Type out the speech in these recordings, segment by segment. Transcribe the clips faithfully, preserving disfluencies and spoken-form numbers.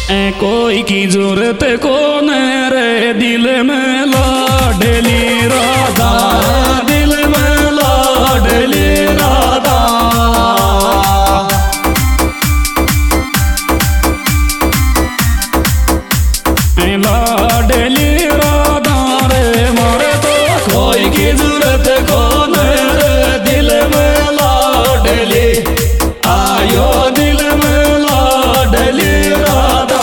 ए कोई की जरूरत कौन रे दिल में लाडली राधा, दिल में लाडली राधा। ए लाडली राधा रे मोरे तो कोई की जरूरत कौन रे दिल में लाडली, आयो दिल में लाडली राधा।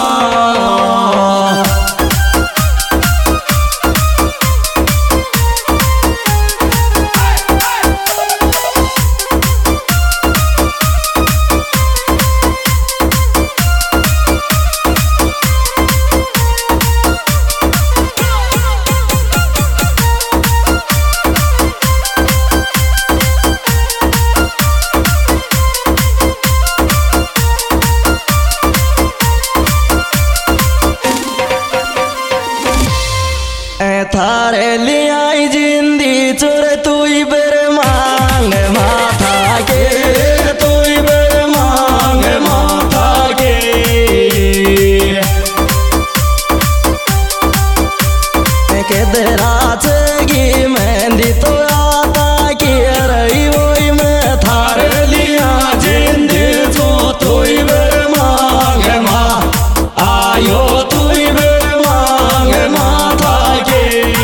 थारे लियाई जिंदी चोर तुई बेर मांग माथा के, तुई बेर मांग माथा के। केदरा चगी मेहंदी तो आता की रही वही में थारे लिया जिंदी जो तुई बेर मांग मा, आयो तुई बेर मांग माथा के।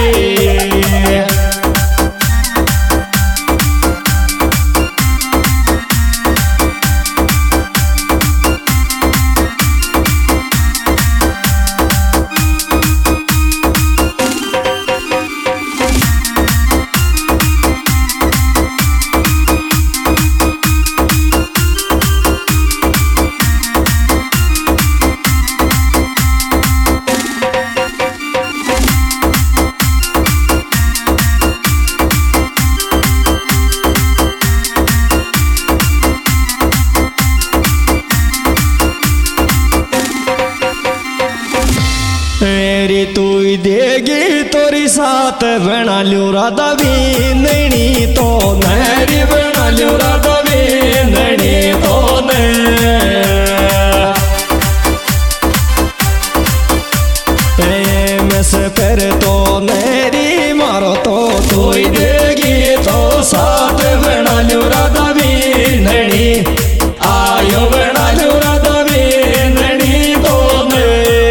मेरी तू देगी तोरी साथ बना लू राधा बींदनी तो मेरी बना लू राधा बींदनी तो ने। से फिर तो मेरी मारो तो तू देगी तो साथ बना लू राधा बींदनी, आयो बना लू राधा बींदनी तो ने।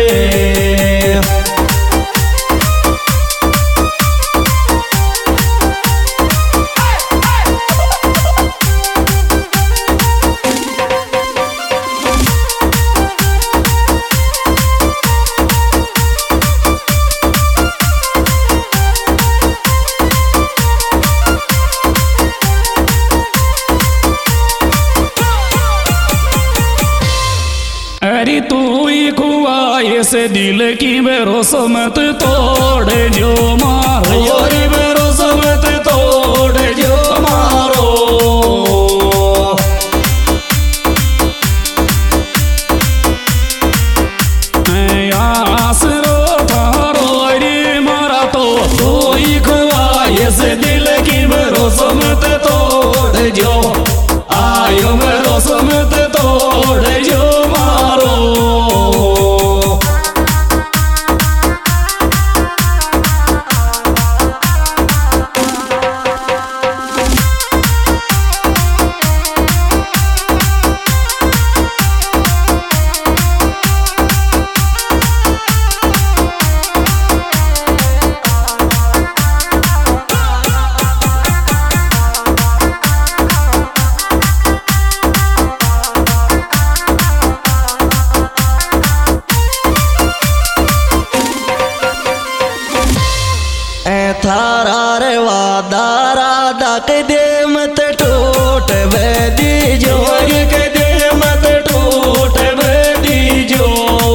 अरे तू ही खुआए से दिल की भरोसा मत तोड़ जो मारो, अरे भरोसा मत तोड़ जो मारो। आसरो थारो अरे मारा तो तू ही खुआए से दिल की भरोसा मत तोड़ जो, आयो भरोसा मत तोड़ जो मारो। थारा रे वादा राधा के दे मत टूट बेदी जो, के दे मत टूट बेदी जो।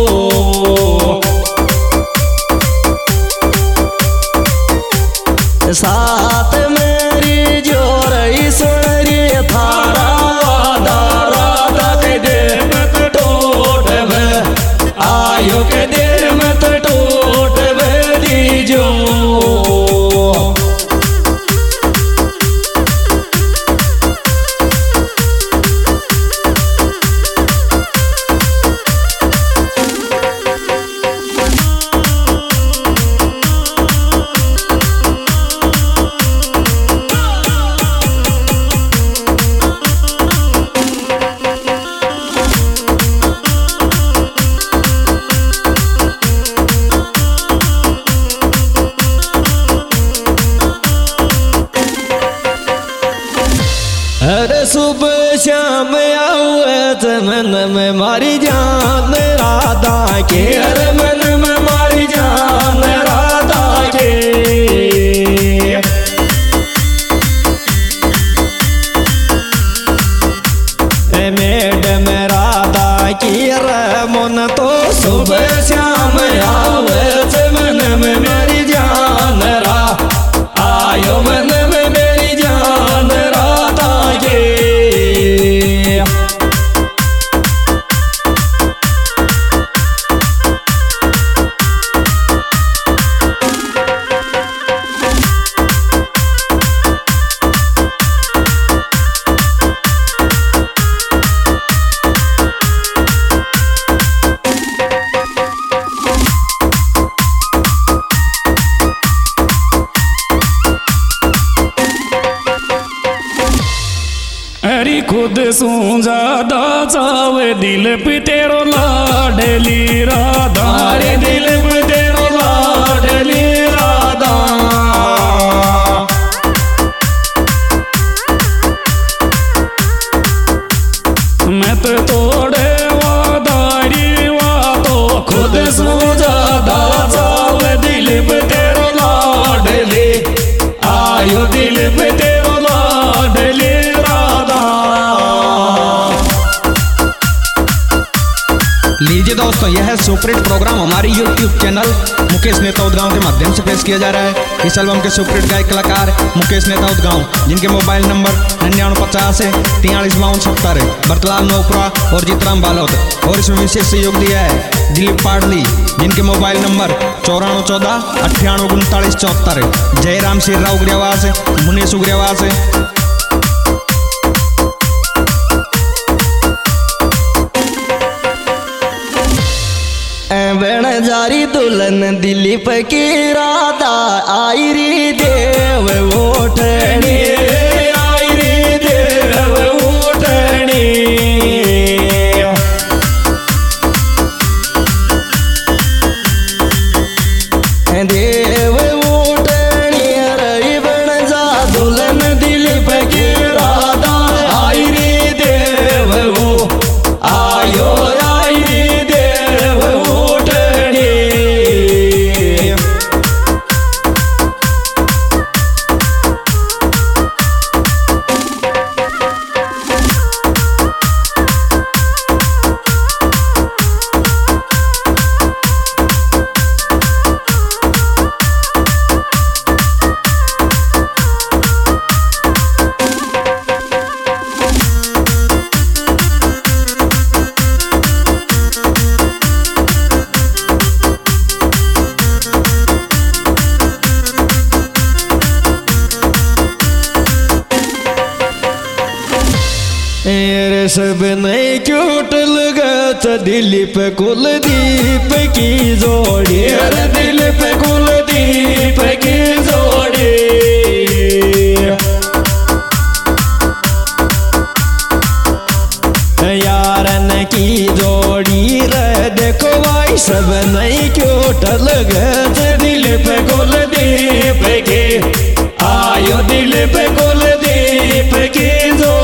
साथ मेरी जो रही सुन रे थारा वादा राधा के दे मत टूट बे, आयो के दे मत टूट बेदी जो। सुबह शाम आवत मन में मारी जान राधा के, अरे मन में मारी जान राधा के। मैडम राधा की रमन तो सुबह शाम आवत मन में मेरी जान रा, आयो मन में मेरी जान राधा के। अरे खुद सू ज्यादा चावे दिल पे तेरो लाडली राधा, अरे दिल पे तेरो लाडली राधा। मैं तो तोड़े वादारी वातो खुद सू ज्यादा चावे दिल पे तेरो लाडली, आयो दिल पे तेरो लाडली। लीजिए दोस्तों, यह है सुपरहिट प्रोग्राम हमारी यूट्यूब चैनल मुकेश नेता उदगांव के माध्यम से पेश किया जा रहा है। इस एल्बम के सुपरहिट गायक कलाकार मुकेश नेता उदगांव, जिनके मोबाइल नंबर निन्यानवे पचास तियालीस बावन सत्तर, बरतलाल नोपरा और जीतराम बालोद। और इसमें विशेष सहयोग दिया है दिलीप पाडली, जिनके मोबाइल नंबर चौरानवे चौदह अट्ठानवे उनतालीस चौहत्तर, जयराम सिर्रा उग्रवास, मुनेश उग्रवास। बण जारी दुल्हन दिलीप की राधा, आई री देव ओठनी, आई रे देव उठनी। देव ओठनी रही बण जा दुल्हन दिलीप की राधा, आई रे देव वो आयो, आई रे देव उठनी। सब नहीं क्यूट लगत दिलीप कुलदीप की जोड़ी, अरे दिलीप कुलदीप की जोड़ी। यारन की जोड़ी रे देखो भाई सब नहीं क्यूट लगत दिलीप कुलदीप की, आयो दिलीप कुलदीप की जोड़ी।